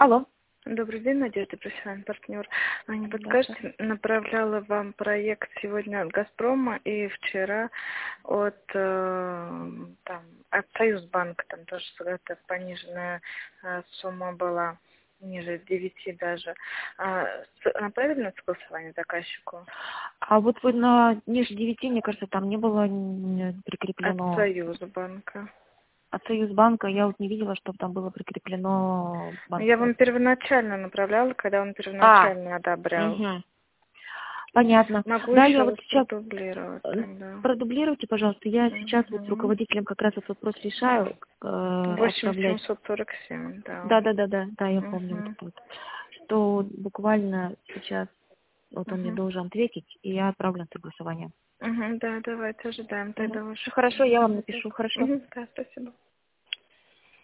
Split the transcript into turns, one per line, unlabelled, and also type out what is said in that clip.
Алло.
Добрый день, Надежда, профессиональный партнер. Не
Здравствуйте.
подскажете, направляла вам проект сегодня от «Газпрома» и вчера от «Союзбанка». Там тоже какая-то пониженная сумма была, ниже 9 даже. Направили на согласование заказчику?
А вот вы на ниже 9, мне кажется, там не было
От
прикреплено
«Союзбанка».
от Союзбанка. Я вот не видела, чтобы там было прикреплено
Я
банковское.
вам первоначально направляла, когда он
А,
первоначально одобрял.
угу. Понятно.
Могу
Да,
еще
я вот
вас
сейчас
продублировать тогда.
продублируйте, пожалуйста. Я сейчас вот с
Мгм.
руководителем как раз этот вопрос решаю, отправлять.
8747, да.
Да, я помню вот
Мгм.
это вот. Что буквально сейчас вот он мне
Мгм.
должен ответить, и я отправлю на согласование.
Мгм, да, давайте ожидаем тогда
Мгм.
ваших
Хорошо, я вам
ответов.
напишу. Хорошо.
Мгм, да, спасибо.